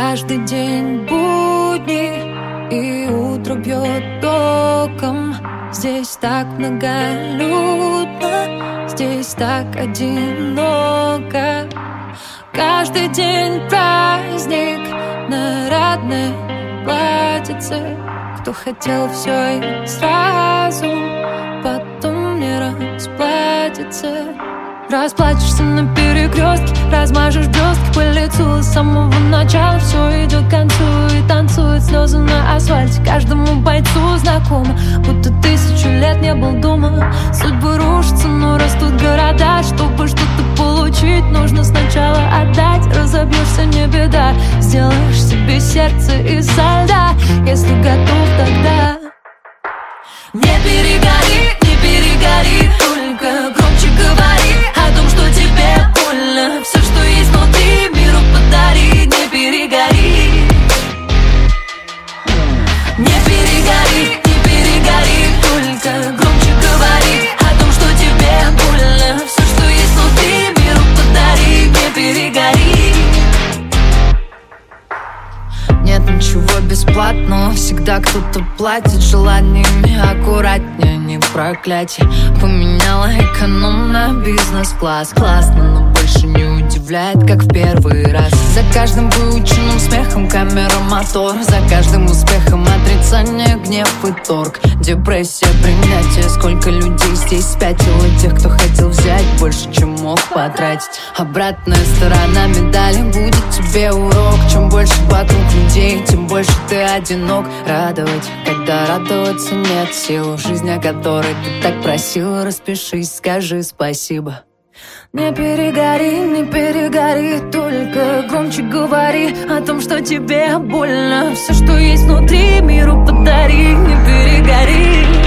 Каждый день будни, и утро бьет током. Здесь так многолюдно, здесь так одиноко. Каждый день праздник, нарядное платьице. Кто хотел все и сразу, потом не расплатится. Расплачешься на перекрестке, размажешь блестки по лицу. С самого начала все идет к концу, и танцуют слезы на асфальте. Каждому бойцу знакомо, будто 1000 лет не был дома. Судьбы рушатся, но растут города. Чтобы что-то получить, нужно сначала отдать. Разобьешься, не беда, сделаешь себе сердце из льда. Если готов, тогда не перегори, не перегори, только громче говори о том, что тебе больно. Все, что есть внутри, миру подари. Не перегори, не перегори, не перегори, только громче говори о том, что тебе больно. Все, что есть внутри, миру подари. Не перегори. Нет ничего бесплатного, всегда кто-то платит желаниями. Аккуратнее, не проклятие. Поменяла эконом на бизнес-класс. Классно, но больше не удивляет, как в первый раз. За каждым выученным смехом камера, мотор. За каждым успехом отрицание, гнев и торг. Депрессия, принятие. Сколько людей здесь спятило, тех, кто хотел взять больше, чем мог потратить. Обратная сторона медали будет тебе урок. Чем больше вокруг людей, тем больше ты одинок. Радовать, когда радоваться нет сил. Жизнь, о которой ты так просил, распишись, скажи спасибо. Не перегори, не перегори, только громче говори о том, что тебе больно. Все, что есть внутри, миру подари. Не перегори.